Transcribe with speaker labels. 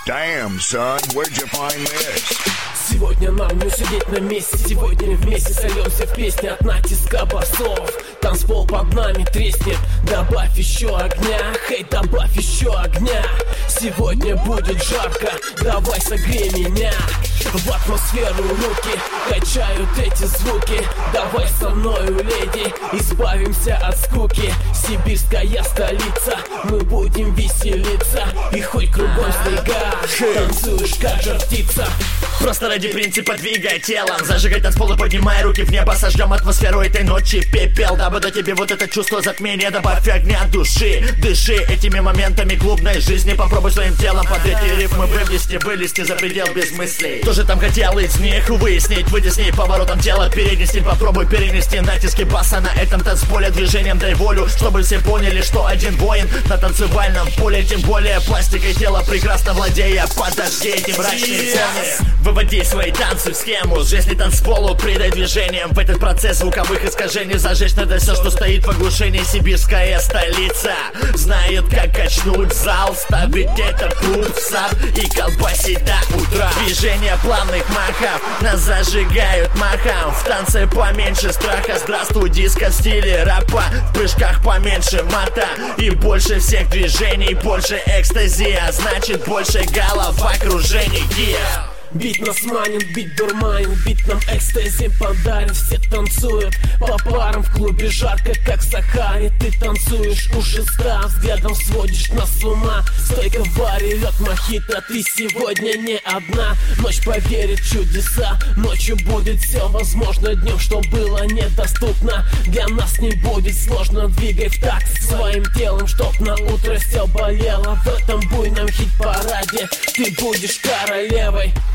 Speaker 1: Damn, son, where'd you find this?
Speaker 2: Сегодня нам не сидеть на месте. Сегодня вместе сольемся в песни от натиска басов. Танцпол под нами треснет. Добавь еще огня, хей, добавь еще огня. Сегодня будет жарко, давай согрей меня. В атмосферу руки качают эти звуки. Давай со мною, леди, избавимся от скуки. Сибирская столица, мы будем веселиться. И хоть кругом снега, танцуешь как жар птица.
Speaker 3: Просто ради принципа двигай телом. Зажигай танцпол и поднимай руки в небо. Сожжем атмосферу этой ночи пепел. Дабы дать тебе вот это чувство затмения. Добавь огня души, дыши этими моментами клубной жизни. Попробуй своим телом под эти рифмы вылезти за предел без мыслей. Кто же там хотел из них выяснить, вытеснить поворотом тела, перенести. Попробуй перенести натиски баса на этом танцполе. Движением дай волю, чтобы все поняли, что один воин на танцевальном поле. Тем более пластикой тела прекрасно владея. Подожди эти мрачные сцены. Выводи свои танцы в схему. Жизни танцполу придай движением. В этот процесс звуковых искажений зажечь надо все, что стоит в оглушении. Сибирская столица знает, как качнуть зал, ставить этот путь в сад и колбасить до утра. Движения плавных махов нас зажигают махом. В танце поменьше страха. Здравствуй, диско в стиле рэпа. В прыжках поменьше мата и больше всех движений. Больше экстази, а значит больше головокружений.
Speaker 2: Бит нас манит, бит дурманит, бит нам экстази подарит. Все танцуют по парам, в клубе жарко, как в Сахаре. Ты танцуешь у шеста, взглядом сводишь нас с ума. Стойка в баре, лед мохито, ты сегодня не одна. Ночь поверит в чудеса, ночью будет все возможно. Днем, что было недоступно, для нас не будет сложно. Двигай в такт своим телом, чтоб на утро все болело. В этом буйном хит-параде ты будешь королевой.